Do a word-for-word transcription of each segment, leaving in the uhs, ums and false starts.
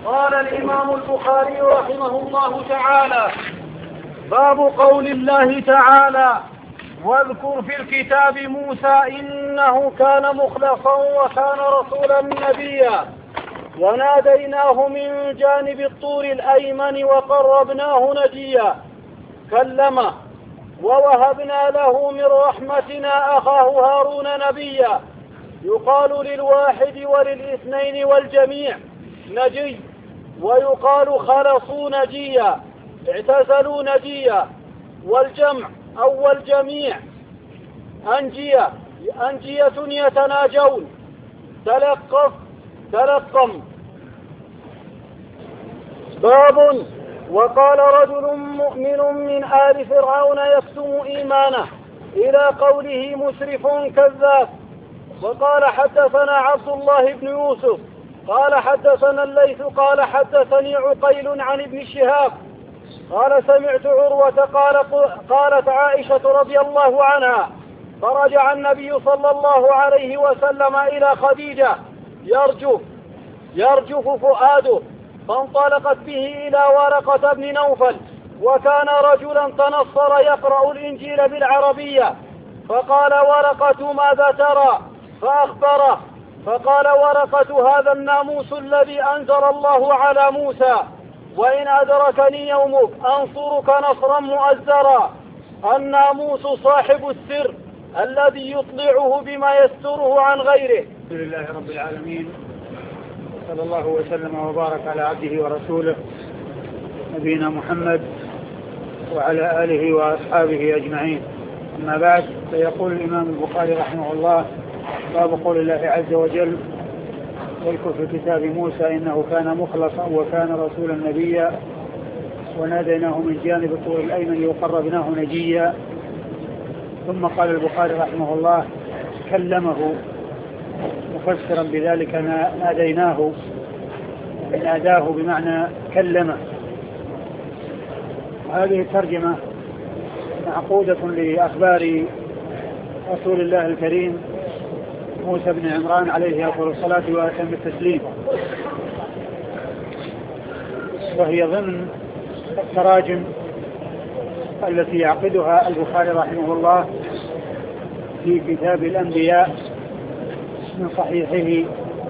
قال الإمام البخاري رحمه الله تعالى: باب قول الله تعالى: واذكر في الكتاب موسى إنه كان مخلصا وكان رسولا نبيا وناديناه من جانب الطور الأيمن وقربناه نجيا كلمه ووهبنا له من رحمتنا أخاه هارون نبيا. يقال للواحد وللاثنين والجميع نجي، ويقال خلصوا نجيا، اعتزلوا نجيا، والجمع أو الجميع أنجية أنجية يتناجون. تلقف تلقم. باب وقال رجل مؤمن من آل فرعون يكتم إيمانه إلى قوله مسرف كذاب. وقال حدثنا عبد الله بن يوسف قال حدثنا الليث قال حدثني عقيل عن ابن شهاب قال سمعت عروة قال قالت عائشة رضي الله عنها: فرجع النبي صلى الله عليه وسلم إلى خديجة يرجف يرجف فؤاده، فانطلقت به إلى ورقة بن نوفل، وكان رجلا تنصر يقرأ الإنجيل بالعربية، فقال ورقة: ماذا ترى؟ فأخبره، فقال ورقة: هذا الناموس الذي أنزل الله على موسى، وإن أدركني يومك أنصرك نصرا مؤزرا. الناموس صاحب السر الذي يطلعه بما يستره عن غيره. الحمد لله رب العالمين، صلى الله وسلم وبارك على عبده ورسوله نبينا محمد وعلى آله وأصحابه أجمعين. أما بعد، فيقول الإمام البخاري رحمه الله: باب قول الله عز وجل: واذكر في كتاب موسى إنه كان مخلصا وكان رسولا نبيا وناديناه من جانب الطور الأيمن وقربناه نجيا. ثم قال البخاري رحمه الله: كلمه، مفسرا بذلك ناديناه، ناداه بمعنى كلمه. هذه الترجمة معقودة لأخبار رسول الله الكريم موسى بن عمران عليه أفضل الصلاة وأتم التسليم، وهي ضمن التراجم التي يعقدها البخاري رحمه الله في كتاب الأنبياء من صحيحه.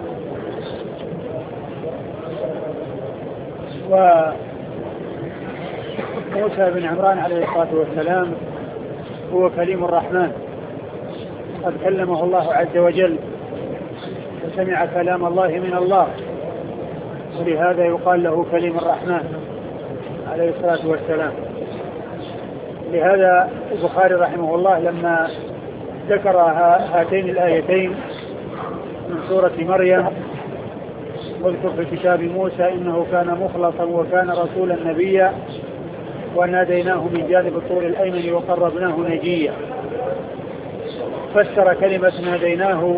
وموسى بن عمران عليه الصلاة والسلام هو كليم الرحمن، قد كلمه الله عز وجل وسمع كلام الله من الله، ولهذا يقال له كليم الرحمن عليه الصلاة والسلام. لهذا البخاري رحمه الله لما ذكر هاتين الآيتين من سورة مريم: واذكر في كتاب موسى إنه كان مخلصا وكان رسولا نبيا وناديناه من جانب الطور الأيمن وقربناه نجيا، فسر كلمة ناديناه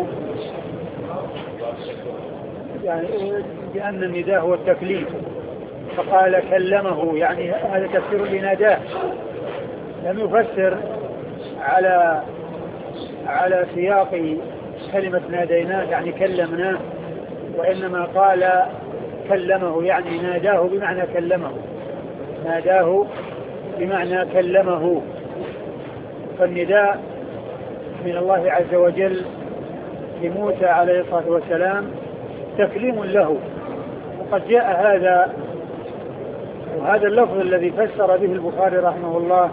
يعني بأن النداء هو التكليم، فقال كلمه، يعني هذا تفسير لناداه، لم يفسر على على سياق كلمة ناديناه يعني كلمناه، وإنما قال كلمه يعني ناداه بمعنى كلمه، ناداه بمعنى كلمه. فالنداء من الله عز وجل لموسى عليه الصلاة والسلام تكليم له، وقد جاء هذا وهذا اللفظ الذي فسر به البخاري رحمه الله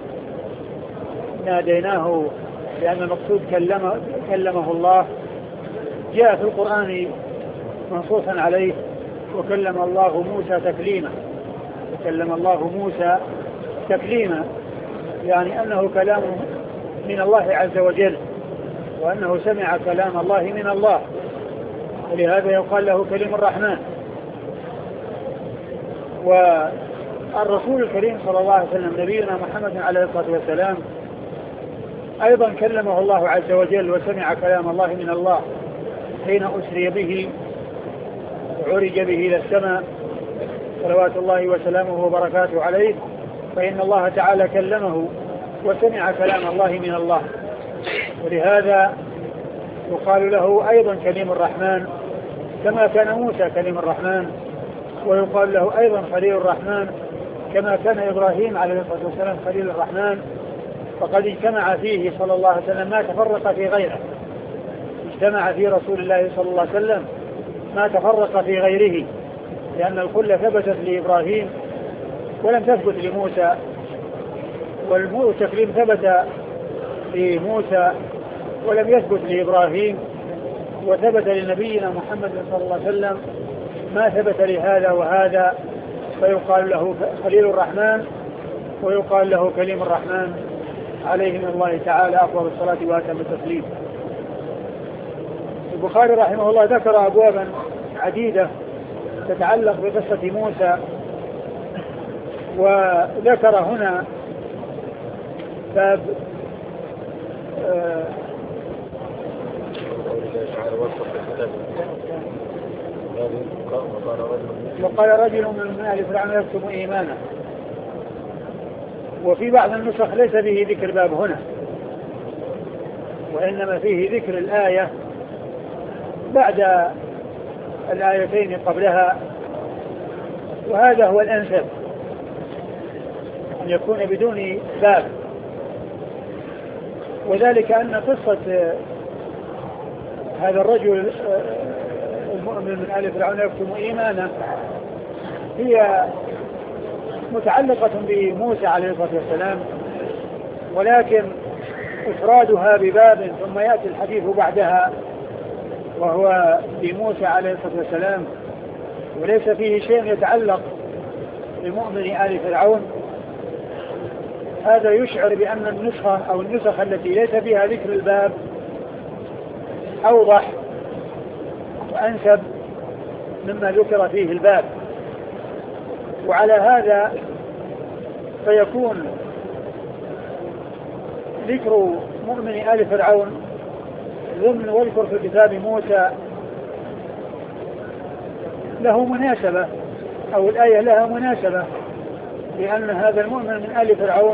ناديناه لأن المقصود كلمه, كلمه الله، جاء في القرآن منصوصا عليه: وكلم الله موسى تكليما، وكلم الله موسى تكليما، يعني أنه كلام من الله عز وجل، وأنه سمع كلام الله من الله، ولهذا يقال له كلم الرحمن. والرسول الكريم صلى الله عليه وسلم نبينا محمد عليه الصلاة والسلام أيضا كلمه الله عز وجل وسمع كلام الله من الله حين أسري به وعرج به إلى السماء صلوات الله وسلامه وبركاته عليه، فإن الله تعالى كلمه وسمع كلام الله من الله، ولهذا يقال له أيضا كليم الرحمن كما كان موسى كليم الرحمن ويقال له أيضا خليل الرحمن كما كان إبراهيم عليه الصلاة والسلام خليل الرحمن، فقد اجتمع فيه صلى الله عليه وسلم ما تفرق في غيره، اجتمع في رسول الله صلى الله عليه وسلم ما تفرق في غيره، لأن الكل ثبتت لإبراهيم ولم تثبت لموسى، والتكليم ثبت لموسى ولم يثبت لإبراهيم، وثبت لنبينا محمد صلى الله عليه وسلم ما ثبت لهذا وهذا، فيقال له خليل الرحمن ويقال له كليم الرحمن عليه من الله تعالى أفضل الصلاة وأتم التسليم. البخاري رحمه الله ذكر أبوابا عديدة تتعلق بقصة موسى، وذكر هنا باب آه وقال رجل من آل فرعون يكتم إيمانه، وفي بعض النسخ ليس به ذكر باب هنا، وإنما فيه ذكر الآية بعد الآيتين قبلها، وهذا هو الأنسب أن يكون بدون باب، وذلك أن قصة هذا الرجل المؤمن من آل فرعون يكتم إيمانه هي متعلقة بموسى عليه الصلاة والسلام، ولكن إفرادها بباب ثم يأتي الحديث بعدها وهو بموسى عليه الصلاة والسلام، وليس فيه شيء يتعلق بمؤمن آل فرعون، هذا يشعر بأن النسخة أو النسخ التي ليس فيها ذكر الباب أوضح وأنسب مما ذكر فيه الباب، وعلى هذا فيكون ذكر مؤمن آل فرعون ضمن واذكر في كتاب موسى له مناسبة، أو الآية لها مناسبة، لأن هذا المؤمن من آل فرعون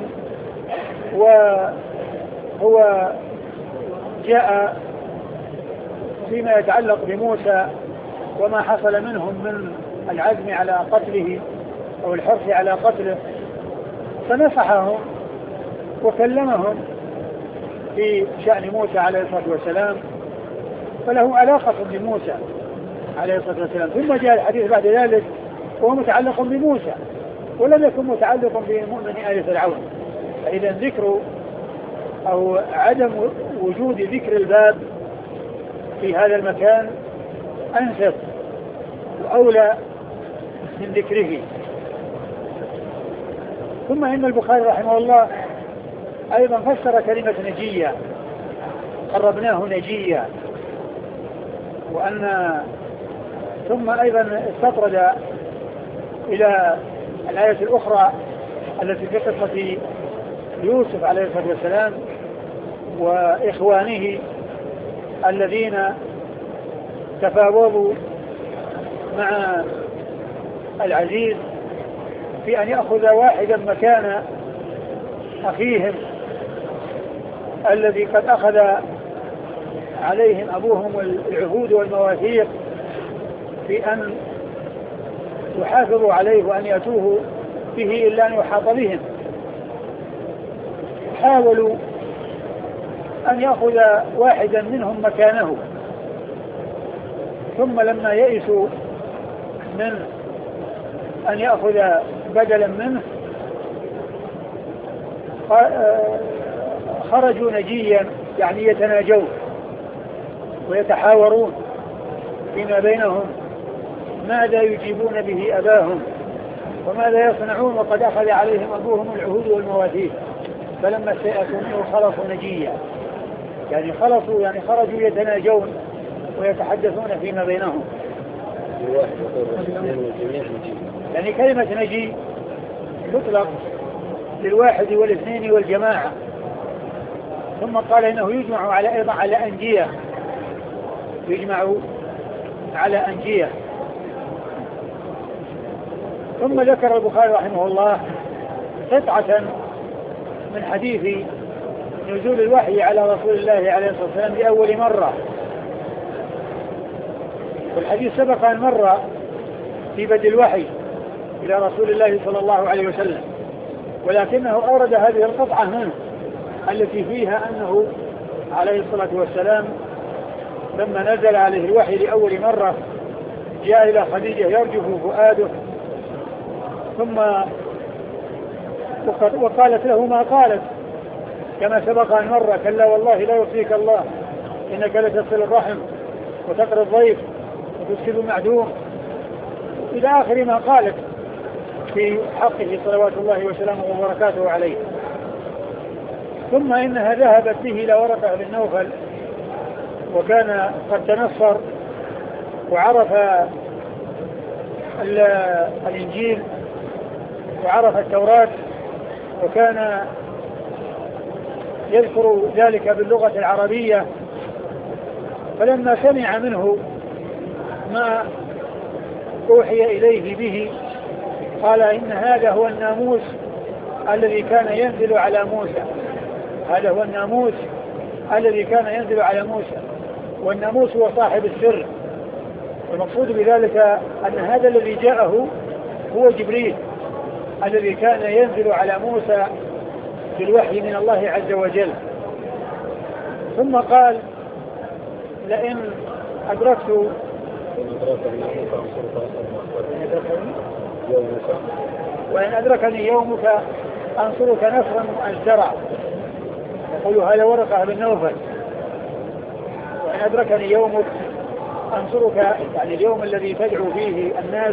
وهو جاء فيما يتعلق بموسى وما حصل منهم من العزم على قتله أو الحرص على قتله، فنصحهم وكلمهم في شأن موسى عليه الصلاة والسلام، فله علاقة بموسى عليه الصلاة والسلام. ثم جاء الحديث بعد ذلك وهو متعلق بموسى ولم يكن متعلق بمؤمن آل فرعون، فإذا ذكر أو عدم وجود ذكر الباب في هذا المكان أنسب وأولى من ذكره. ثم إن البخاري رحمه الله أيضا فسر كلمة نجية، قربناه نجية، وأن ثم أيضا استطرد إلى الآية الأخرى التي في قصة يوسف عليه الصلاة والسلام وإخوانه الذين تفاوضوا مع العزيز في أن يأخذ واحدا مكان أخيهم الذي قد أخذ عليهم أبوهم العهود والمواثيق في أن يحافظوا عليه وأن يأتوه به إلا أن يحاط بهم. حاولوا أن يأخذ واحدا منهم مكانه، ثم لما يئسوا من أن يأخذ بدلا منه خرجوا نجيا، يعني يتناجون ويتحاورون فيما بينهم ماذا يجيبون به أباهم وماذا يصنعون وقد أخذ عليهم أبوهم العهود والمواثيق. فلما استيأسوا منه خلصوا نجيا، يعني خلصوا يعني خرجوا يتناجون ويتحدثون فيما بينهم. يعني كلمة نجي تطلق للواحد والاثنين والجماعة. ثم قال إنه يجمع على أيضا على أنجية، يجمع على أنجية. ثم ذكر البخاري رحمه الله قطعة من حديث نزول الوحي على رسول الله عليه الصلاة والسلام لأول مرة، والحديث سبق أن مر في بدء الوحي إلى رسول الله صلى الله عليه وسلم، ولكنه أورد هذه القطعة منه التي فيها أنه عليه الصلاة والسلام لما نزل عليه الوحي لأول مرة جاء إلى خديجة يرجف فؤاده، ثم وقالت له ما قالت كما سبق أن مر: كلا والله لا يخزيك الله إنك لتصل الرحم وتقري الضيف وتسكب المعدوم، إلى آخر ما قالت في حقه صلوات الله وسلامه وبركاته عليه. ثم إنها ذهبت به إلى ورقة بن نوفل، وكان قد تنصر وعرف الإنجيل وعرف التوراة، وكان يذكر ذلك باللغة العربية. فلما سمع منه ما أوحي إليه به قال: إن هذا هو الناموس الذي كان ينزل على موسى، هذا هو الناموس الذي كان ينزل على موسى. والناموس هو صاحب السر، والمقصود بذلك أن هذا الذي جاءه هو جبريل الذي كان ينزل على موسى بالوحي من الله عز وجل. ثم قال: لئن أدركت وإن أدركني يومك أنصرك نصرا مؤزرا. يقول هذا ورقة بن نوفل: وإن أدركني يومك أنصرك، يعني اليوم الذي تدعو فيه الناس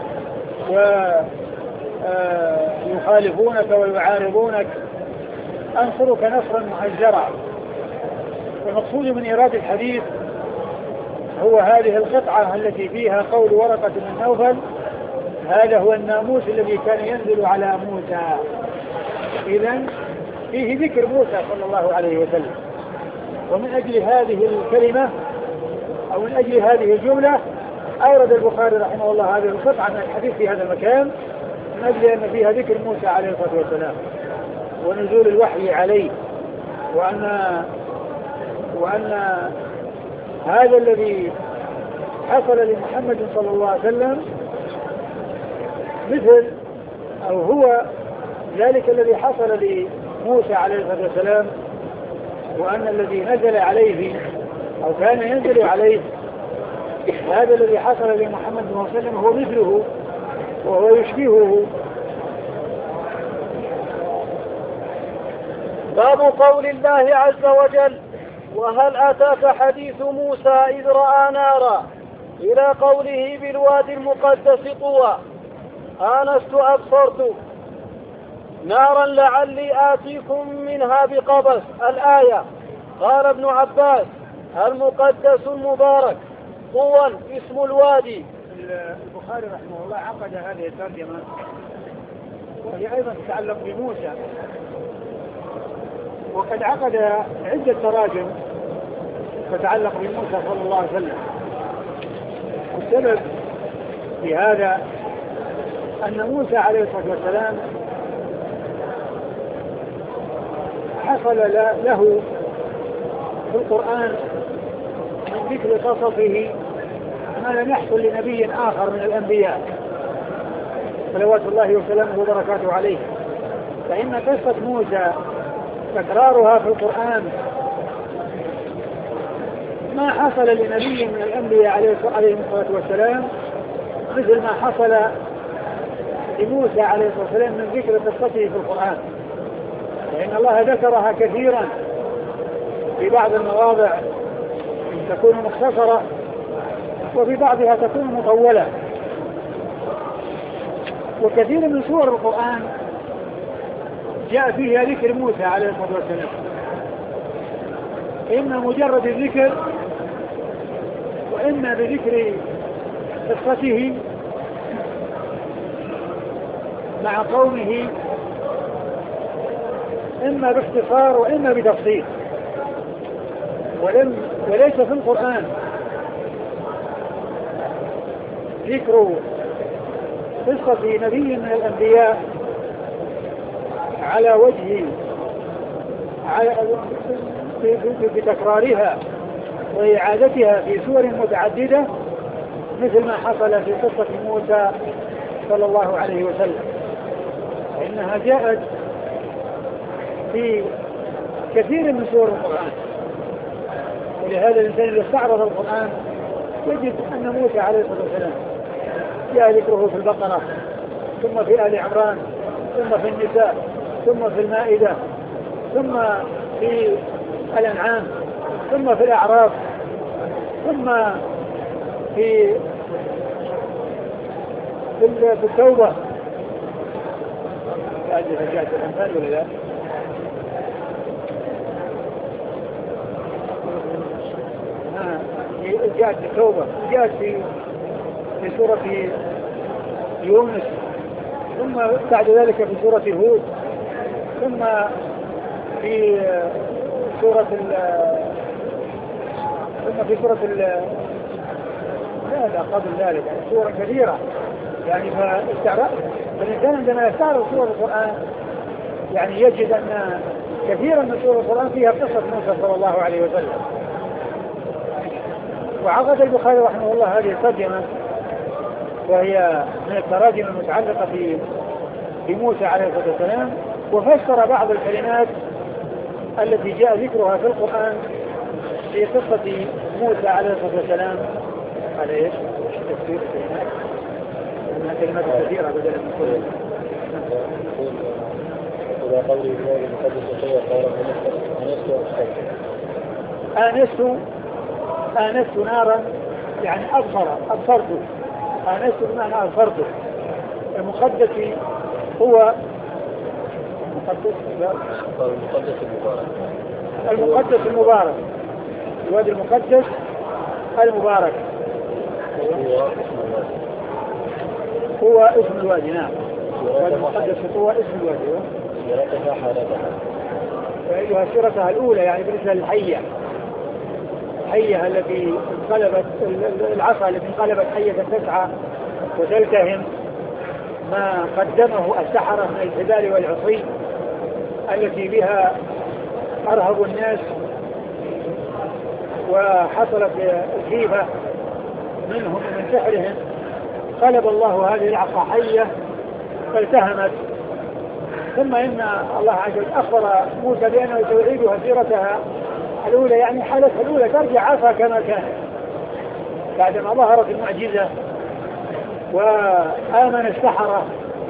ويخالفونك ويعارضونك، أنصرك نصرا مؤزرا. والمقصود من إيراد الحديث هو هذه القطعة التي فيها قول ورقة بن نوفل: هذا هو الناموس الذي كان ينزل على موسى. إذن فيه ذكر موسى صلى الله عليه وسلم. ومن أجل هذه الكلمة أو من أجل هذه الجملة أورد البخاري رحمه الله هذه القطعة من الحديث في هذا المكان، من أجل أن فيها ذكر موسى عليه الصلاة والسلام ونزول الوحي عليه، وأن وأن هذا الذي حصل لمحمد صلى الله عليه وسلم مثل أو هو ذلك الذي حصل لموسى عليه الصلاة والسلام، وأن الذي نزل عليه أو كان ينزل عليه هذا الذي حصل لمحمد صلى الله عليه وسلم هو مثله وهو يشبهه. باب قول الله عز وجل: وهل أتاك حديث موسى إذ رأى نارا، إلى قوله بالوادي المقدس طوى: آنست أبصرت نارا لعلي آتيكم منها بقبس. الآية. قال ابن عباس: المقدس المبارك، طوى اسم الوادي. البخاري رحمه الله عقد هذه الترجمة وهي أيضا تتعلق بموسى، وقد عقد عدة تراجم تتعلق بموسى صلى الله عليه وسلم. والسبب في هذا أن موسى عليه الصلاة والسلام حصل له في القرآن من ذكر قصصه ما لم يحصل لنبي آخر من الأنبياء صلوات الله وسلامه وبركاته عليه. فإن قصة موسى تكرارها في القرآن ما حصل لنبي من الأنبياء عليه الصلاة والسلام مثل ما حصل لموسى عليه الصلاة والسلام من ذكر قصته في القرآن، لأن الله ذكرها كثيرا في بعض المواضع تكون مختصرة وفي بعضها تكون مطولة. وكثير من سور القرآن جاء فيها ذكر موسى عليه الصلاة والسلام، إما مجرد الذكر وإما بذكر قصته مع قومه، إما باختصار وإما بتفصيل. ولم وليس في القرآن ذكر قصة نبي من الأنبياء على وجه على بتكرارها وإعادتها في سور متعددة مثل ما حصل في قصة موسى صلى الله عليه وسلم، فإنها جاءت في كثير من سور القرآن. ولهذا الإنسان إذا استعرض القرآن يجد أن موسى عليه الصلاة والسلام جاء ذكره في البقرة، ثم في آل عمران، ثم في النساء، ثم في المائدة، ثم في الأنعام، ثم في الأعراف، ثم في في التوبة. جاءت الأنفال ولا لا؟ جاءت في التوبة، جاءت في في سورة يونس، ثم بعد ذلك في سورة هود، ثم في سورة ال ثم في سورة ال لا لا قبل ذلك يعني سورة كثيرة يعني. فاستعرض فالإنسان عندما يستعرض سورة القرآن يعني يجد أن كثيرا من سورة القرآن فيها قصة موسى صلى الله عليه وسلم. وعقد البخاري رحمه الله هذه الترجمة، وهي من التراجم المتعلقة في بموسى عليه الصلاة والسلام، وفسر بعض الكلمات التي جاء ذكرها في القرآن في قصة موسى عليه الصلاة والسلام. على ايش؟ تفسير الكلمات انها كلمات كثيرة بدل من كل. إذا قولي الله المقدس هو قال أنست آنست آنست نارا يعني أبصر أبصرت، آنست بمعنى أبصرت. المقدس هو المقدس المقدس المبارك، المقدس المبارك، الوادي المقدس المبارك هو اسم الوادي، هو اسم الوادي. نعم، الوادي المقدس هو اسم الوادي. سيرتها حالتها وعيدها سيرتها الأولى يعني بالنسبة للحية، الحية التي انقلبت، العصا التي انقلبت حية تسعى وتلتهم ما قدمه السحرة من الحبال والعصي التي بها أرهب الناس، وحصلت الجيفة منهم ومن سحرهم. قلب الله هذه العصا حية فالتهمت، ثم إن الله عز وجل أخبر موسى بأنه سيعيدها سيرتها الأولى يعني حالتها الأولى، ترجع عصا كما كانت بعدما ظهرت المعجزة وآمن السحرة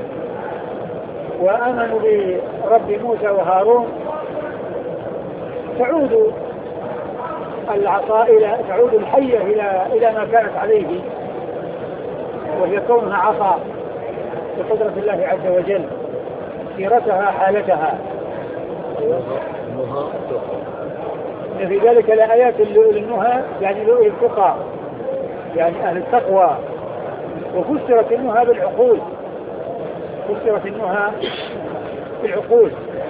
وآمنوا برب موسى وهارون. تعود العصا إلى تعود الحية إلى إلى ما كانت عليه، وهي كونها عصا بقدرة الله عز وجل، سيرتها حالتها. إن في ذلك لآيات للنهى يعني لأولي التقى يعني أهل التقوى. وفسرت النهى بالعقول، فسرت النهى بالعقول.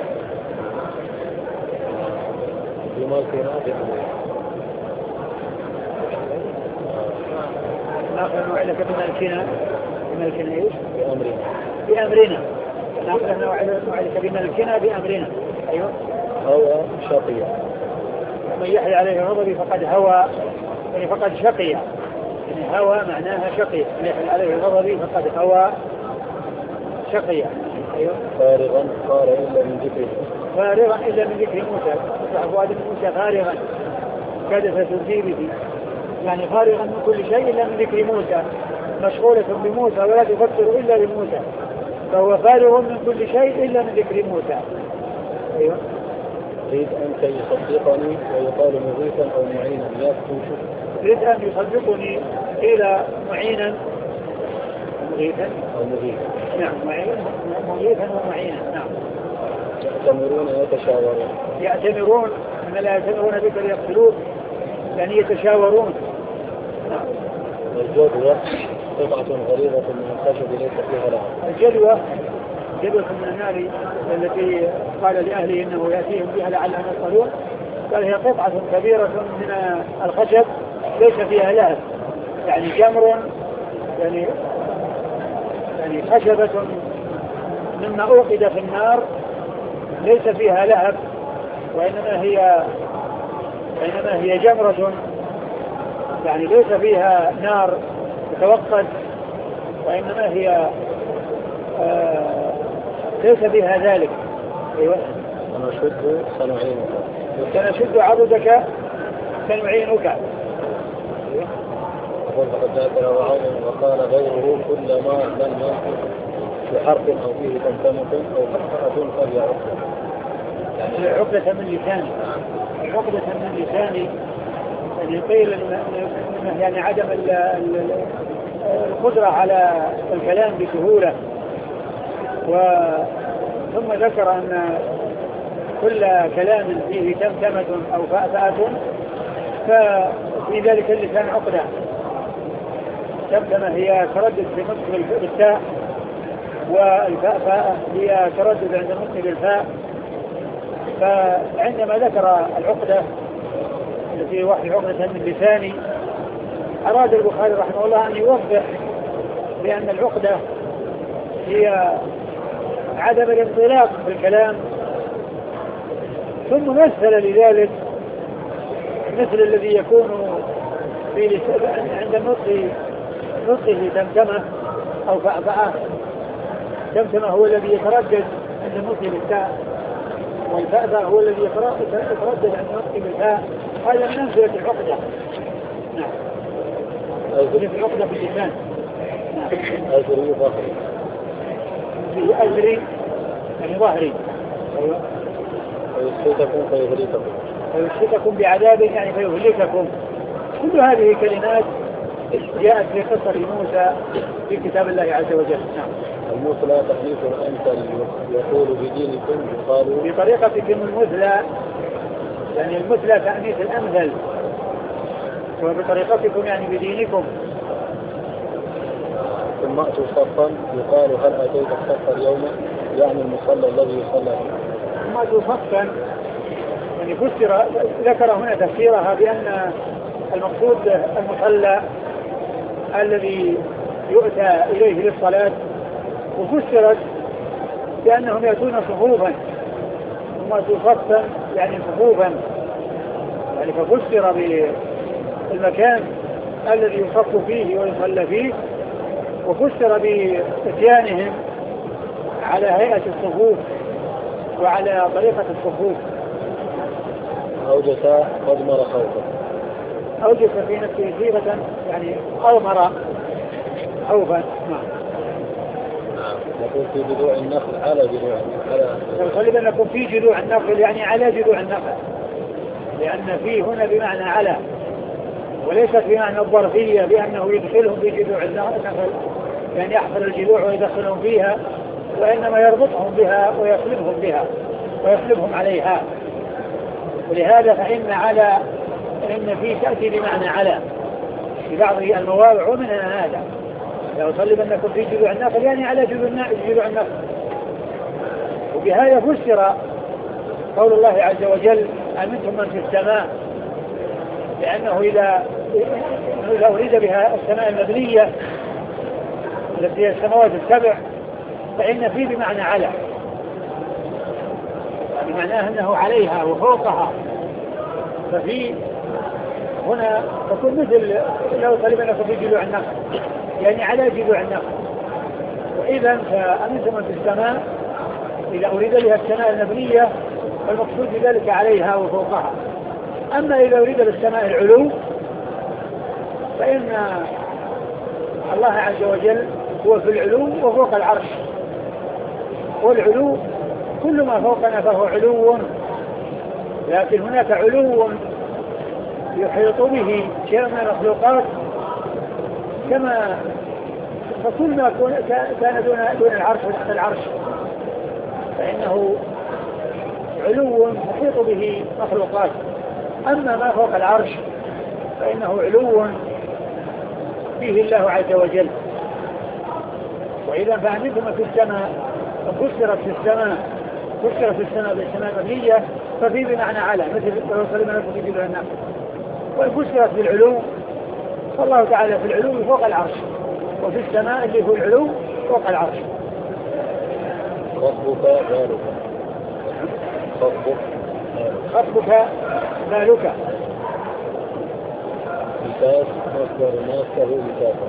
ناخذ نوعدك بملكنا بملكنا ايش؟ بأمرنا بأمرنا ناخذ نوعدك بملكنا بأمرنا. أيوه. هو شقي، من يحيى عليه غضبي فقد هوى يعني فقد شقي، يعني هوى معناها شقي، من يحيى عليه غضبي فقد هوى شقي. أيوه. فارغا قال إلا من ذكره، فارغا إلا من ذكر موسى، فأبواد موسى فارغا كادت تزي به يعني فارغا من كل شيء إلا من ذكر موسى، مشغولة بموسى ولا تفكر إلا بموسى، فهو فارغ من كل شيء إلا من ذكر موسى. أيوه. يريد أن يصدقني ويقال مغيثا أو معينا، يريد أن يصدقني إلى معينا مغيثا أو مغيثا. نعم، مغيثا ومعينا. نعم. يأتمرون يتشاورون، يأتمرون من لا يأتمرون بك ليقتلوك يعني يتشاورون. نعم. الجدوى قطعة غليظة من الخشب ليس فيها لها. الجدوى جدوى من النار التي قال لأهله إنه يأتيهم بها لعلهم يصطلون، قال هي قطعة كبيرة من الخشب ليس فيها لهب يعني جمر يعني يعني خشبة مما أوقد في النار ليس فيها لهب، وإنما هي وإنما هي جمرة يعني ليس فيها نار تتوقد، وإنما هي آه ليس بها ذلك. أيوة. سنشد سنعينك سنشد عضدك سنعينك. يقول فقد جاء فرعون وقال غيره كلما لم ينطق بحرف أو فيه تمتمة أو خطأة فليعقل. يعني عقدة من لساني، عقدة من لساني يعني قيل إنه يعني عدم القدرة على الكلام بسهولة. ثم ذكر أن كل كلام فيه تمتمة أو فأفأة ففي ذلك اللسان عقدة. تمتمة هي تردد في نطق بالتاء، والفأفأة هي تردد عند النطق بالفاء. فعندما ذكر العقدة التي وحي عقدة من لساني، أراد البخاري رحمه الله أن يوضح بأن العقدة هي عدم الانطلاق بالكلام، ثم مثل لذلك مثل الذي يكون في عند النطق نطقه تمتمة أو فأفأة. تمتمة هو الذي يتردد عند النطق بالتاء، والفأفأة هو الذي يتردد عند النطق بالفاء. هذا من أمثلة العقدة. نعم. أزري في العقدة في اللسان. نعم. أزري ظهري. أزري يعني ظهري. أيوة. ويسكتكم فيهلككم. ويسكتكم بعذاب يعني فيهلككم. كل هذه كلمات جاءت في قصة موسى في كتاب الله عز وجل. نعم. المثلى تحنيف الأمثل يقول بدينكم يقال بطريقتكم المثلى، يعني المثلى تأنيث الأمثل، وبطريقتكم يعني بدينكم. ثم أتوا صفا يقال هل أتيت الصف اليوم، يعني المصلى الذي يصلى فيه. ثم أتوا صفا يعني فسر، ذكر هنا تفسيرها بأن المقصود المصلى الذي يؤتى إليه للصلاة، وفسرت بأنهم يأتون صفوفا. ثم أتوا صفا يعني صفوفا، يعني ففسر بالمكان الذي يصف فيه ويصلى فيه، وفسر بإتيانهم على هيئة الصفوف وعلى طريقة الصفوف. أوجس أضمر خوفا. أوجس في نفسه صيغة يعني أضمر خوفا. نعم. نقول في جذوع النخل على جذوع النخل. غالبا نكون في جذوع النخل يعني على جذوع النخل، لأن في هنا بمعنى على، وليست بمعنى الظرفية بأنه يدخلهم في جذوع النخل يعني يحفر الجذوع ويدخلهم فيها، وإنما يربطهم بها ويصلبهم بها ويصلبهم عليها. ولهذا فإن على إن في تأتي بمعنى على في بعض المواضع، ومنها هذا لو صلبنكم في جذوع النخل يعني على جذوع النخل. وبهذا فسر قول الله عز وجل أمنتم من في السماء، لأنه إذا إذا أريد بها السماء المبنية التي هي السماوات السبع فإن فيه بمعنى على، بمعناه أنه عليها وفوقها. ففي هنا تكون مثل لو صلبنكم في جذوع النخل يعني على جذوع النخل. وإذا فأمنتم من في السماء إذا أريد بها السماء المبنية فالمقصود بذلك عليها وفوقها. أما إذا أريد بالسماء العلو فإن الله عز وجل هو في العلو وفوق العرش، والعلو كل ما فوقنا فهو علو، لكن هناك علو يحيط به شيء من المخلوقات، كما فكل ما كان دون دون العرش وتحت العرش فإنه علو يحيط به مخلوقات. أما ما فوق العرش فإنه علو فيه الله عز وجل. وإذا فأمنتم في السماء ففسرت في السماء فسرت في السماء بالسماء المبنية ففي بمعنى على مثل لو صلبنكم في جذوع النخل. وفسرت بالعلو فالله تعالى في العلو فوق العرش، وفي السماء اللي هو العلو فوق العرش. خطبك بالك. خطبك خطبك بالك. نفاس مصدر ناسه نفاسا.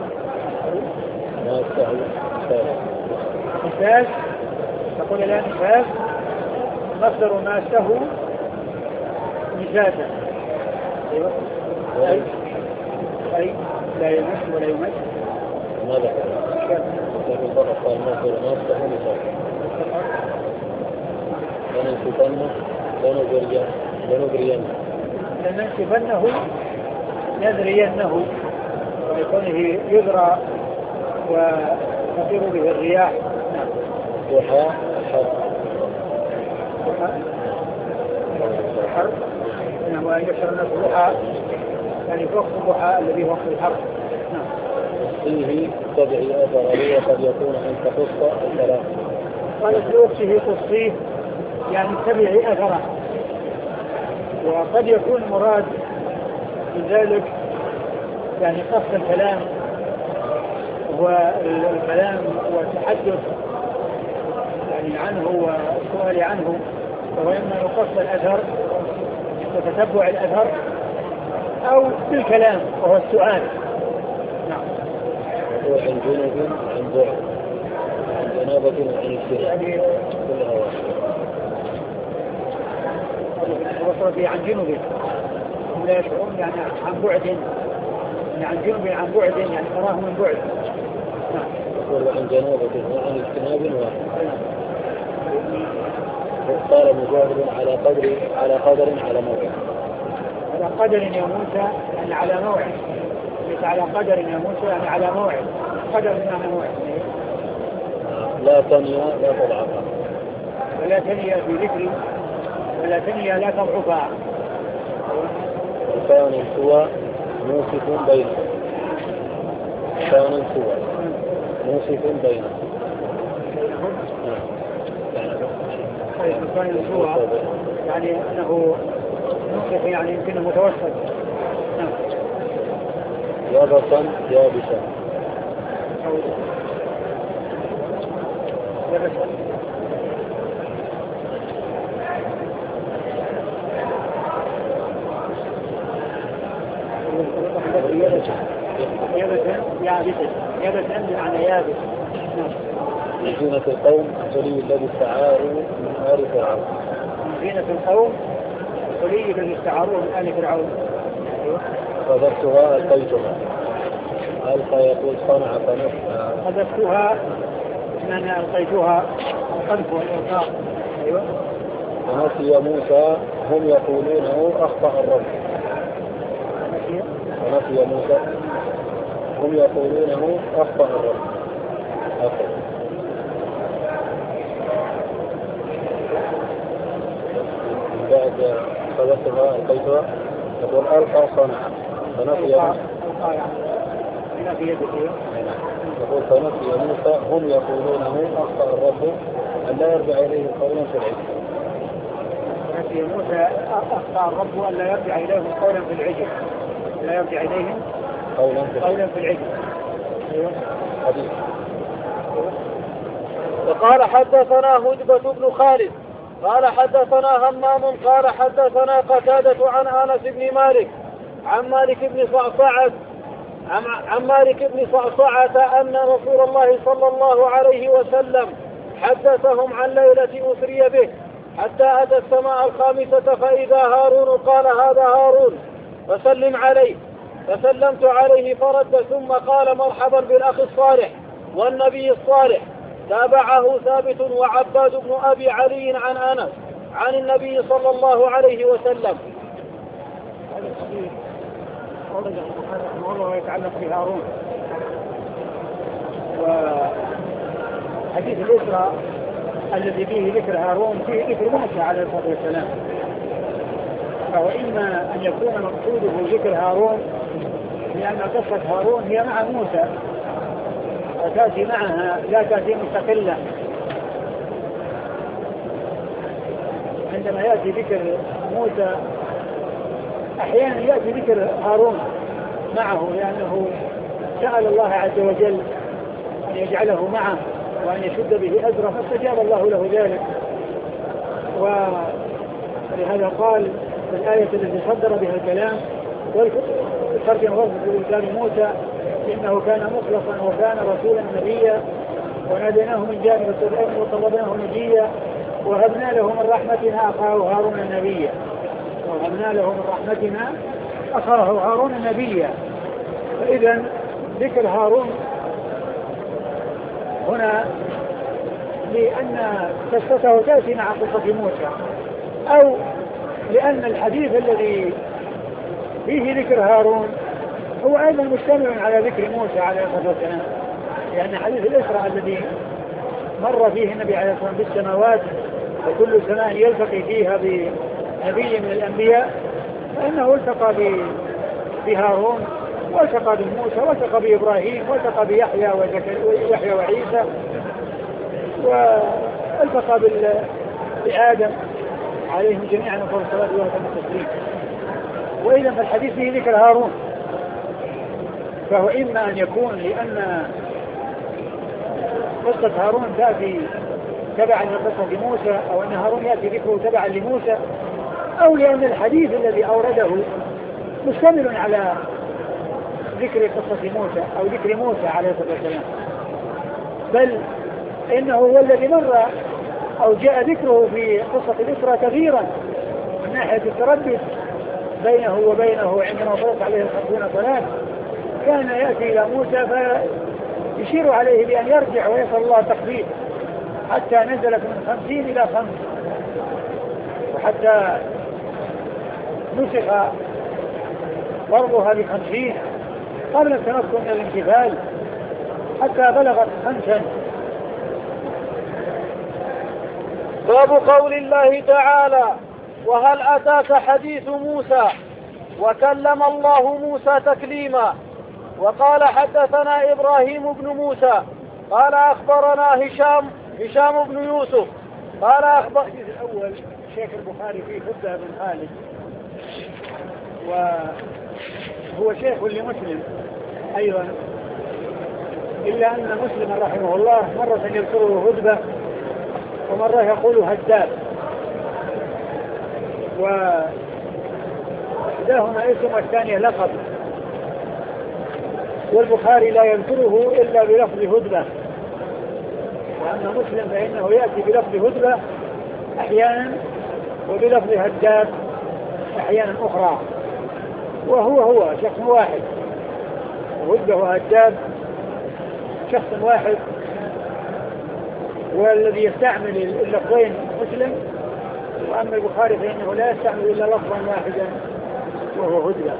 ناسه نفاسا. نفاس تقول الآن نفاس مصدر ناسه نفاسا. أيوة. أي أي لا يمس ولا يمس. ماذا قال؟ لكن فقط قال مصدر ناسه نفاسا. لننسفنه لنغرينه لننسفنه نذرينه ولكونه يذرى وتطير به الرياح. ضحى الحرب. الحرب انه ان يشعر الناس ضحى يعني فوق الضحى الذي هو في الحرب. فيه تبعي أثره وقد يكون أن تخص الكلام. قالت لأخته تصيه يعني تبعي أثره، وقد يكون مراد من ذلك يعني قصد الكلام والكلام والتحدث يعني عنه والسؤال عنه، وإما يقصد الأثر وتتبع الأثر أو بالكلام وهو السؤال. نعم. هو عن جنوب عن بعد عن جنابة عن الشرك يعني كلها وصل به عن جنوب لا يشعرون يعني عن بعد يعني عن جنوب عن بعد يعني تراه من بعد. نعم. يقول عن جنابة وعن اجتناب واحد. قال مجاهد على قدر على قدر على موعد. على قدر يا موسى يعني على موعد، ليس على قدر يا موسى يعني على موعد. قدر بمعنى موعد. لا تنيا لا تضعفا. ولا تنيا في ذكري ولا تنيا لا تضعفا. كان سوى موصف بينهم. كان سوى موصف بينهم. كان سوى يعني انه موصف يعني يمكن متوسط. يابسا يابسا. يابسا يابسا يابسا يابسا بمعنى يابس. من زينة القوم الحلي الذي استعاروا من آل فرعون. من زينة القوم الحلي الذي استعاروه من آل فرعون. فذرتها ألقيتها. ألقى يقول صنع فنفسها. فذرتها من ألقيتها القذف والإلقاء. أيوة. ونسي موسى هم يقولونه أخطأ الرب. ونسي موسى هم يقولونه أخطأ الرب. أخطأ. بعد فذرتها ألقيتها يقول ألقى صنع فنسي يقول فنسي موسى هم يقولونه أخطأ الرب أن لا يرجع إليه قولا في العجل. فنسي موسى أخطأ الرب أن لا يرجع إليهم قولا في العجل. لا يرجع إليهم قولا في, قولا في العجل. أيوة. حديث. وقال حدثنا هجبة بن خالد قال حدثنا همام قال حدثنا قتادة عن أنس بن مالك عن مالك بن صعصعة عن مالك بن صعصعة أن رسول الله صلى الله عليه وسلم حدثهم عن ليلة أسري به حتى أتى السماء الخامسة فإذا هارون قال هذا هارون فسلم عليه فسلمت عليه فرد ثم قال مرحبا بالأخ الصالح والنبي الصالح. تابعه ثابت وعباد بن أبي علي عن أنس عن النبي صلى الله عليه وسلم. هذا الحديث أورد البخاري رحمه الله ويتعلق بهارون. وحديث الإسراء الذي فيه ذكر هارون فيه ذكر موسى عليه الصلاة والسلام، فإما أن يكون مقصوده ذكر هارون لأن قصة هارون هي مع موسى وتأتي معها لا تأتي مستقلة. عندما يأتي ذكر موسى أحيانا يأتي ذكر هارون معه لأنه سأل الله عز وجل أن يجعله معه وأن يشد به أزره فاستجاب الله له ذلك. ولهذا قال في الآية التي صدر بها الكلام والترجمة وصف كان موسى إنه كان مخلصا وكان رسولا نبيا وناديناه من جانب الطريق وطلبناه نجيا وهبنا له من رحمتنا أخاه هارون نبيا وهبنا له من رحمتنا أخاه هارون نبيا. فإذا ذكر هارون هنا لأن قصته تأتي مع قصة موسى أو لأن الحديث الذي فيه ذكر هارون هو أيضا مشتمل على ذكر موسى عليه الصلاة والسلام، لأن حديث الإسراء الذي مر فيه النبي عليه الصلاة والسلام بالسماوات وكل سماء يلتقي فيها بنبي من الأنبياء فإنه التقى بهارون والتقى بموسى والتقى بإبراهيم والتقى بيحيى ويحيى وعيسى والتقى بآدم عليهم جميعا وفر الصلاة والتسليم. وإذا فالحديث فيه ذكر هارون فهو إما أن يكون لأن قصة هارون تأتي تبعا لقصة موسى أو أن هارون يأتي ذكره تبعا لموسى أو لأن الحديث الذي أورده مشتمل على ذكر قصة موسى أو ذكر موسى عليه الصلاة والسلام، بل إنه هو الذي مر أو جاء ذكره في قصة الإسراء كثيرا من ناحية التردد بينه وبينه عندما فرض عليه الخمسون صلاة كان يأتي إلى موسى فيشير عليه بأن يرجع ويسأل الله تخفيف حتى نزلت من خمسين إلى خمس وحتى نسخ فرضها بخمسين قبل التمكن من الانتفال حتى بلغت خمسا. باب قول الله تعالى وهل أتاك حديث موسى وكلم الله موسى تكليما. وقال حدثنا إبراهيم بن موسى قال أخبرنا هشام هشام بن يوسف قال أخبر الحديث الأول شيخ البخاري فيه فدة بن خالد وهو شيخ لمسلم أيضا إلا أن مسلم رحمه الله مرة يذكره هدبة ومرة يقول هداب وإحداهما اسم والثانية لقب والبخاري لا يذكره إلا بلفظ هدبة وأما مسلم فإنه يأتي بلفظ هدبة أحيانا وبلفظ هداب أحيانا أخرى وهو هو شخص واحد هدبة وهداب شخص واحد والذي يستعمل اللفظين مسلم وأما البخاري فإنه لا يستعمل إلا لفظا واحدا وهو هدبة.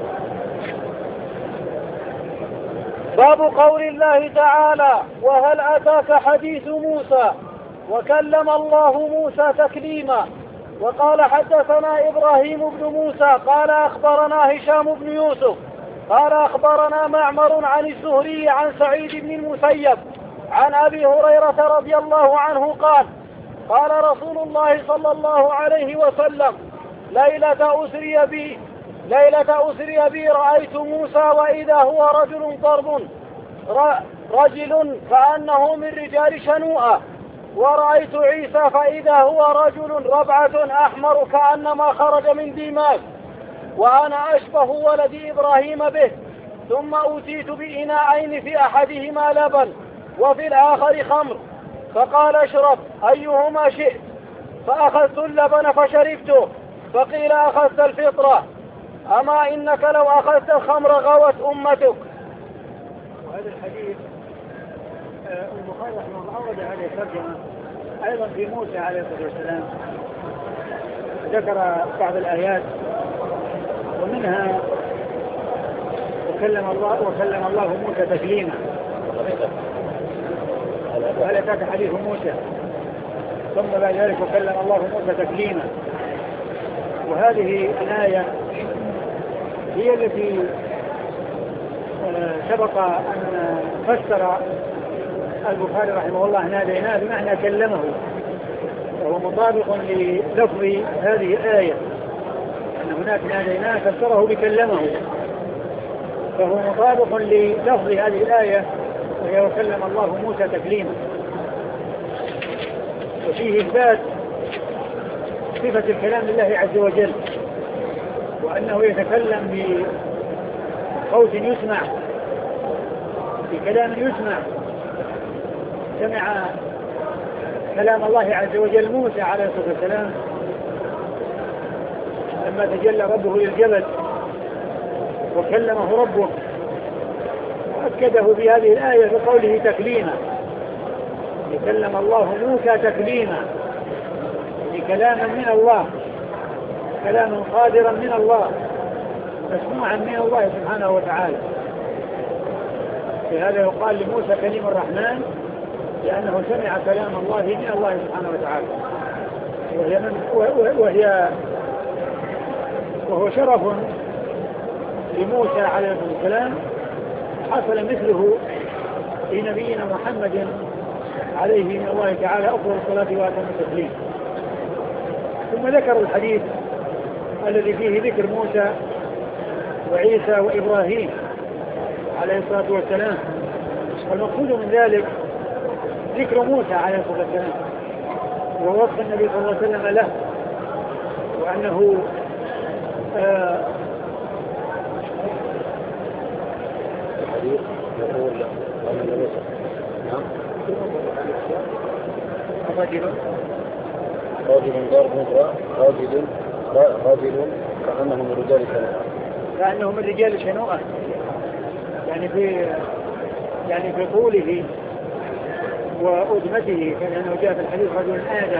باب قول الله تعالى وهل أتاك حديث موسى وكلم الله موسى تكليما. وقال حدثنا إبراهيم بن موسى قال أخبرنا هشام بن يوسف قال أخبرنا معمر عن الزهري عن سعيد بن المسيب عن أبي هريرة رضي الله عنه قال قال رسول الله صلى الله عليه وسلم ليلة أسري بي ليلة أسري بي رأيت موسى وإذا هو رجل ضرب رجل كأنه من رجال شنوءة ورأيت عيسى فإذا هو رجل ربعة أحمر كأنما خرج من ديماغ وأنا أشبه ولد إبراهيم به. ثم أوتيت بإناءين في أحدهما لبن وفي الآخر خمر فقال اشرب أيهما شئت فأخذت اللبن فشربته فقيل أخذت الفطرة أما إنك لو أخذت الخمر غوت أمتك. وهذا الحديث البخاري رحمه الله أورد هذه الترجمة أيضا في موسى عليه الصلاة والسلام ذكر بعض الآيات ومنها وكلم الله وكلم الله موسى تكليما. وهل أتاك حديث موسى ثم بعد ذلك وكلم الله موسى تكليما. وهذه الآية هي التي سبق أن فسر البخاري رحمه الله ناديناه بمعنى كلمه وهو مطابق للفظ هذه الآية أن هناك ناديناه فسره بكلمه فهو مطابق للفظ هذه الآية وهي وكلم الله موسى تكليما. وفيه إثبات صفة الكلام لله عز وجل وأنه يتكلم بصوت يسمع، بكلام يسمع. سمع كلام الله عز وجل موسى عليه الصلاة والسلام لما تجلى ربه للجبل وكلمه ربه، وأكده بهذه الآية بقوله تكليما. يكلم الله موسى تكليما، بكلاما من الله، كلاما قادرا من الله، مسموعا من الله سبحانه وتعالى. لهذا يقال لموسى كليم الرحمن، لأنه سمع كلام الله من الله سبحانه وتعالى. وهي, من وهي وهو شرف لموسى عليه الصلاة والسلام حصل مثله لنبينا محمد عليه من الله تعالى أفضل الصلاة وأتم التسليم. ثم ذكر الحديث الذي فيه ذكر موسى وعيسى وإبراهيم عليه الصلاة والسلام. والمقصود من ذلك ذكر موسى عليه الصلاة والسلام ووصف النبي صلى الله عليه وسلم له، وأنه آه الحديث يقول أن النبي نعم رجل رجل ضرب امرأة رجل رجل كأنه من رجال شنوءة كأنه من رجال شنوءة، يعني في يعني في طوله وأدمته، كأنه جاء في الحديث رجل آدم.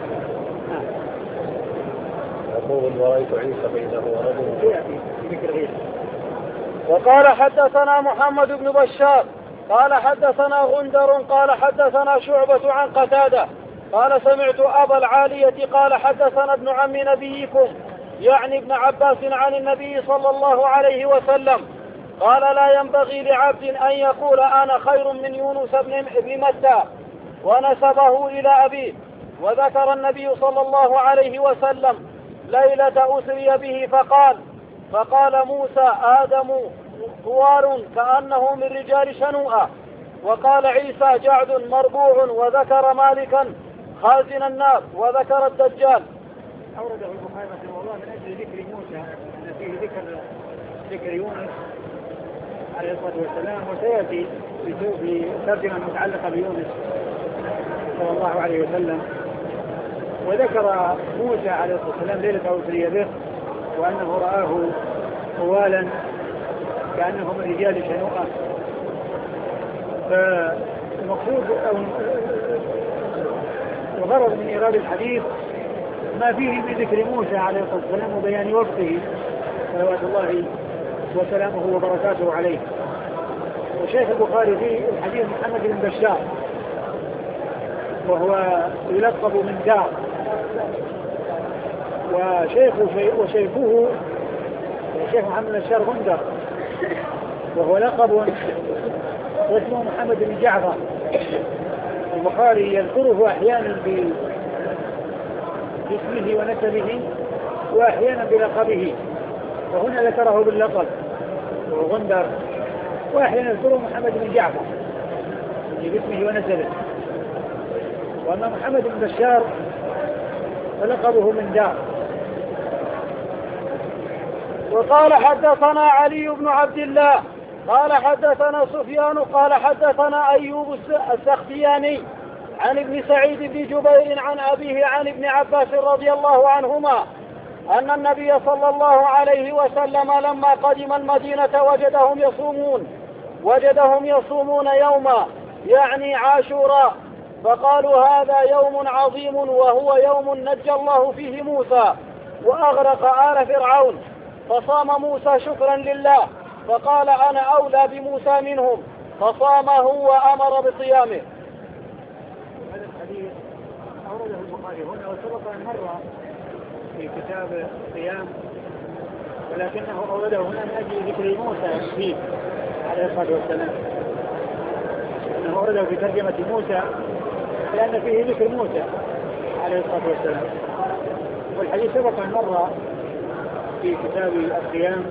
يقول ورأيت عيسى فإذا هو رجل في ذكر غيره. وقال حدثنا محمد بن بشار قال حدثنا غندر قال حدثنا شعبة عن قتادة قال سمعت أبا العالية قال حدثنا ابن عم نبيكم يعني ابن عباس عن النبي صلى الله عليه وسلم قال لا ينبغي لعبد أن يقول أنا خير من يونس بن متى ونسبه إلى أبيه. وذكر النبي صلى الله عليه وسلم ليلة أسري به فقال فقال موسى آدم طوال كأنه من رجال شنوءة، وقال عيسى جعد مربوع، وذكر مالكا خازن النار، وذكر الدجال. أورده البخاري رحمه الله من أجل ذكر موسى أن فيه ذكر ذكر يونس عليه الصلاة والسلام، وسيأتي في ترجمة متعلقة بيونس صلى الله عليه وسلم. وذكر موسى عليه الصلاة والسلام ليلة أسري به وأنه رآه طوالا كأنه من رجال شنوءة. فالمقصود أو الغرض من إيراد الحديث ما فيه من ذكر موسى عليه الصلاة والسلام وبيان وصفه صلوات الله وسلامه وبركاته عليه. وشيخ البخاري في الحديث محمد بن بشار وهو يلقب من دار، وشيخه وشيخه الشيخ محمد بن بشار غندر وهو لقب واسمه محمد بن جعفر. البخاري يذكره أحيانا باسمه ونسبه وأحيانا بلقبه، وهنا ذكره باللقب وغندر، وأحيانا يذكره محمد بن جعفر باسمه ونسبه. وأما محمد بن بشار فلقبه من دار. وقال حدثنا علي بن عبد الله قال حدثنا سفيان قال حدثنا أيوب السختياني عن ابن سعيد بن جبير عن أبيه عن ابن عباس رضي الله عنهما أن النبي صلى الله عليه وسلم لما قدم المدينة وجدهم يصومون وجدهم يصومون يوما يعني عاشوراء، فقالوا هذا يوم عظيم وهو يوم نجى الله فيه موسى وأغرق آل فرعون، فصام موسى شكرا لله، فقال أنا أولى بموسى منهم، فصامه وأمر بصيامه. هذا الحديث أورده البخاري هنا وسبق أن مر في كتاب الصيام، ولكنه أورده هنا من أجل ذكر موسى فيه عليه الصلاة والسلام، أنه أورده في ترجمة موسى لأن فيه ذكر موسى عليه الصلاة والسلام. والحديث سبق أن مر في كتاب الصيام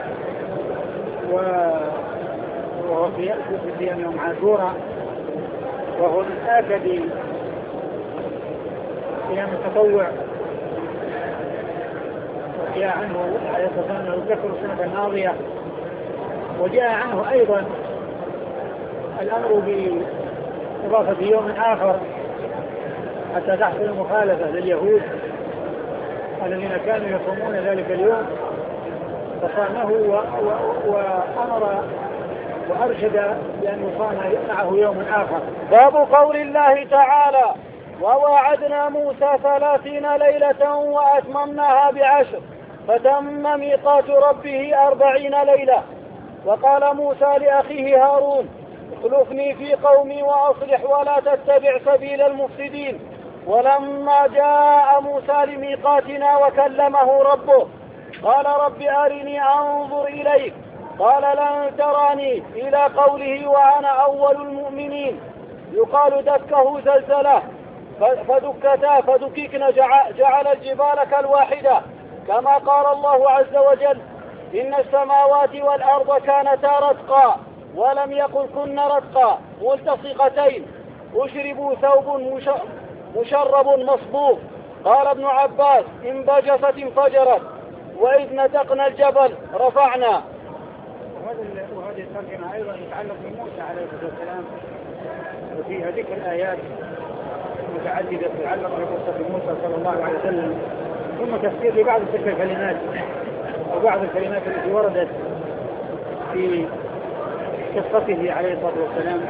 وهو في صيام يوم عاشوراء، وهو من آكد صيام التطوع جاء عنه عليه الصلاة والسلام أنه يذكر السنة الماضية، وجاء عنه أيضا الأمر بإضافة يوم آخر حتى تحصل المخالفة لليهود الذين كانوا يصومون ذلك اليوم، فصامه وأمر وأرشد بأن يصام معه يوم آخر. باب قول الله تعالى: وواعدنا موسى ثلاثين ليلة وأتممناها بعشر فتم ميقات ربه أربعين ليلة. وقال موسى لأخيه هارون: اخلفني في قومي وأصلح ولا تتبع سبيل المفسدين. ولما جاء موسى لميقاتنا وكلمه ربه قال: رب أرني أنظر إليك. قال: لن تراني، إلى قوله: وأنا أول المؤمنين. يقال دكه زلزله فدكتا فدككن جعل الجبال كالواحدة، كما قال الله عز وجل: إن السماوات والأرض كانتا رتقا ولم يقل كن رتقا ملتصقتين أشربوا ثوب مشرب مصبوغ. قال ابن عباس: انبجست انفجرت، وإذ نتقنا الجبل رفعنا. وهذه الترجمة أيضا يتعلق بموسى عليه الصلاة والسلام، وفيها ذكر الآيات متعددة تتعلق بقصة موسى صلى الله عليه وسلم، ثم تفسير لبعض تلك الكلمات وبعض الكلمات التي وردت في قصته عليه الصلاة والسلام.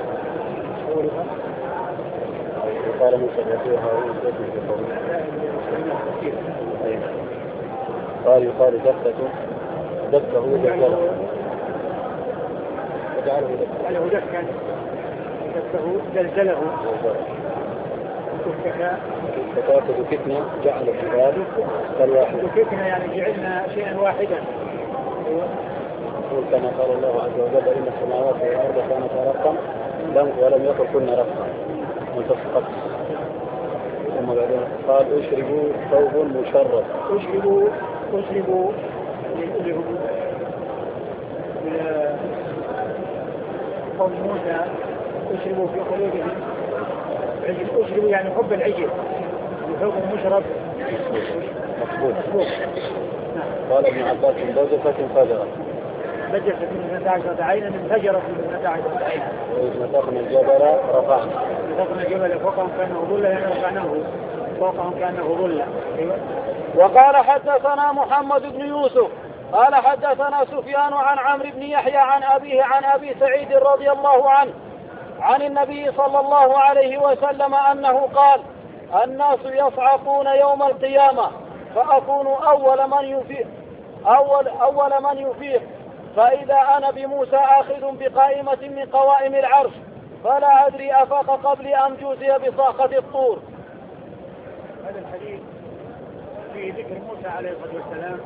قال موسى هارون قال يقال دكته دكه دكه وجعله دكا دكه زلزله فدكتنا جعل الجبال كالواحدة. دكتنا يعني جعلنا شيئا واحدا. كما قال الله عز وجل: إن السماوات والأرض كانتا رتقا ولم يقل كن رتقا ملتصقات. ثم بعدين قال: اشربوا ثوب مشرب. اشربوا اشربوا قوم موسى اشربوا في قلوبهم عجل. اشربوا يعني حب العجل، ثوب مشرب مصبوغ. قال ابن عباس: انبجست انفجرت. بجست من اثنتا عشرة عينا انفجرت من اثنتا عشرة عينا. وإذ نتقنا الجبل رفعنا. نتقنا الجبل فوقهم كانه ظلا، يعني رفعناه فوقهم كانه ظلا. وقال: حدثنا محمد بن يوسف قال حدثنا سفيان عن عمرو بن يحيى عن أبيه عن أبي سعيد رضي الله عنه عن النبي صلى الله عليه وسلم أنه قال: الناس يصعقون يوم القيامة فأكون أول من يفيق أول, أول من يفيق فإذا أنا بموسى آخذ بقائمة من قوائم العرش فلا أدري أفاق قبل أن جوزي بصاخة الطور. هذا الحديث في ذكر موسى عليه الصلاة والسلام،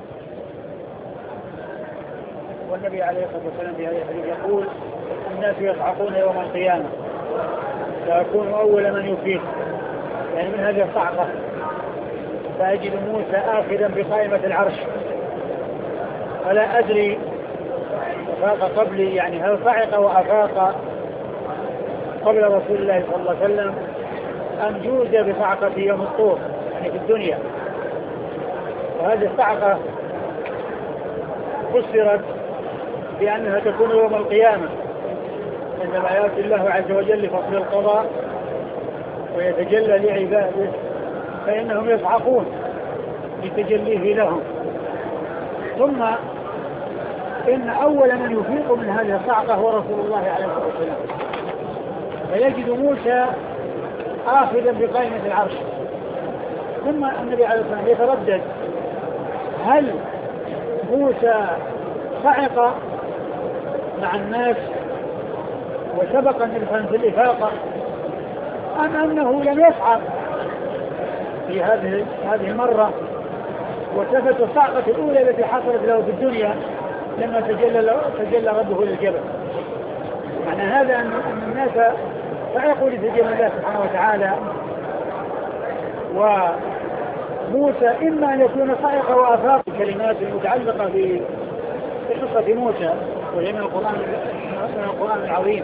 والنبي عليه الصلاة والسلام في هذا الحديث يقول: الناس يصعقون يوم القيامة فأكون أول من يفيق، يعني من هذه الصعقة فأجد موسى آخذا بقائمة العرش فلا أدري أفاق قبلي، يعني هل صعق وأفاق قبل رسول الله صلى الله عليه وسلم أم جوز بصعقة يوم الطور يعني في الدنيا. وهذه الصعقة فسرت بأنها تكون يوم القيامة عندما يأتي الله عز وجل لفصل القضاء ويتجلى لعباده فإنهم يصعقون لتجليه لهم. ثم إن أول من يفيق من هذه الصعقة هو رسول الله عليه الصلاة والسلام، فيجد موسى آخذا بقائمة العرش. ثم النبي عليه الصلاة والسلام يتردد: هل موسى صعق مع الناس وسبق النبي صلى الله عليه وسلم في الإفاقة، أم أنه لم يصعق في هذه هذه المرة وثبت الصعقة الأولى التي حصلت له في الدنيا لما تجلى تجلى ربه للجبل. معنى هذا أن الناس صعقوا لتجلى الله سبحانه وتعالى، وموسى إما أن يكون صعق وأفاق. الكلمات المتعلقة في قصة موسى وهي من القرآن من القرآن العظيم،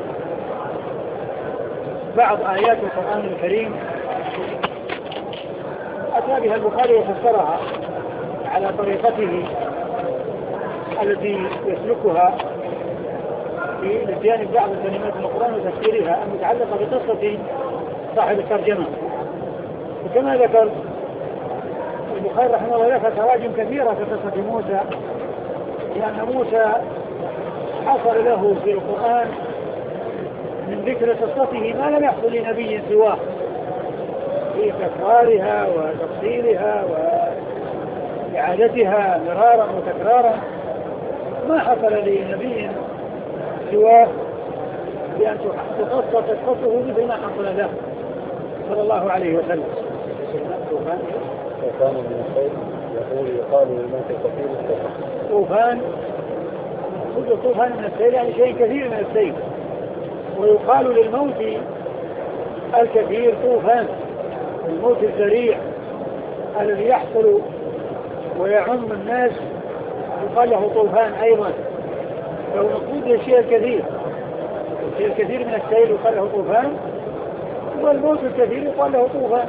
بعض آيات القرآن الكريم أتى بها البخاري وفسرها على طريقته التي يسلكها في نسيان بعض كلمات القرآن وتفسيرها المتعلقة بقصة صاحب الترجمة. وكما ذكر البخاري رحمه الله ذكر تراجم كثيرة في قصة موسى، لأن موسى حصل له في القرآن من ذكر قصته ما لم يحصل لنبي سواه في تكرارها وتفصيلها وإعادتها مرارا وتكرارا، ما حصل لنبي سواه بأن تقص قصته مثل ما حصل له صلى الله عليه وسلم. طوفان من السيل يقول يقال للموت الكثير طوفان، طوفان من السيل يعني شيء كثير من السيل، ويقال للموت الكثير طوفان، الموت السريع الذي يحصل ويعم الناس يقال له طوفان أيضا. لو نقود الشيء الكثير الشيء الكثير من السيل يقال له طوفان، والموت الكثير يقال له طوفان.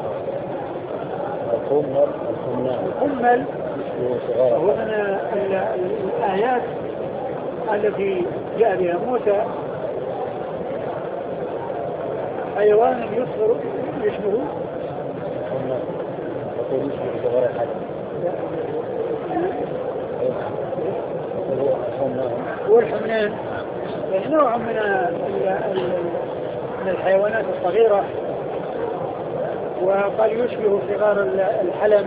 الخمل الخمل هو من الآيات التي جاء بها موسى حيوان يصغر يشبه هو الحمنان، يعني نوع من من الحيوانات الصغيرة، وقال يشبه صغار الحلم.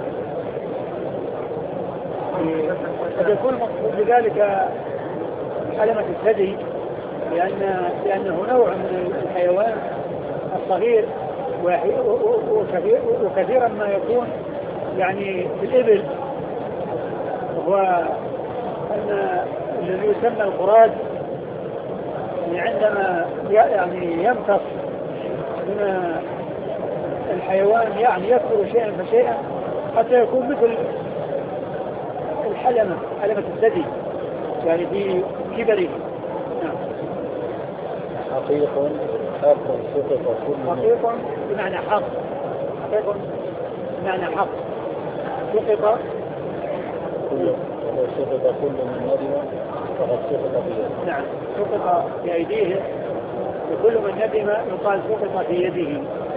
قد يكون مقصود بذلك حلمة الثدي، لأن لأنه نوع من الحيوان الصغير، وكثيرا ما يكون يعني في الإبل، وهو أن الذي يسمى القراد عندما يعني يمتص من الحيوان يعني يكثر شيئا فشيئا حتى يكون مثل الحلمة، حلمة الثدي يعني في كبره. نعم. حقيق حق سقط كل حقيق بمعنى حق، حقيق بمعنى حق سقط كل سقط كل من ندم فقد سقط بيده. نعم، سقط بأيديه، وكل من ندم يقال سقط في يده.